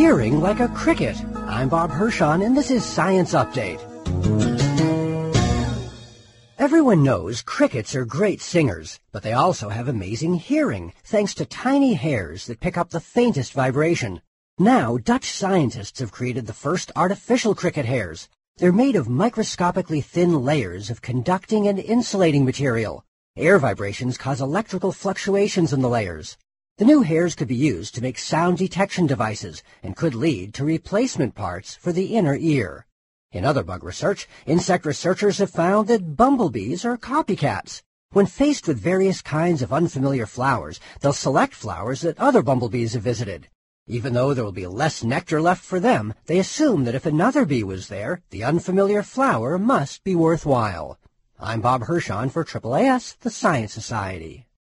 hearing like a cricket. I'm Bob Hirschon, and this is Science Update. Everyone knows crickets are great singers, but they also have amazing hearing, thanks to tiny hairs that pick up the faintest vibration. Now, Dutch scientists have created the first artificial cricket hairs. They're made of microscopically thin layers of conducting and insulating material. Air vibrations cause electrical fluctuations in the layers. The new hairs could be used to make sound detection devices and could lead to replacement parts for the inner ear. In other bug research, insect researchers have found that bumblebees are copycats. When faced with various kinds of unfamiliar flowers, they'll select flowers that other bumblebees have visited. Even though there will be less nectar left for them, they assume that if another bee was there, the unfamiliar flower must be worthwhile. I'm Bob Hirschon for AAAS, the Science Society.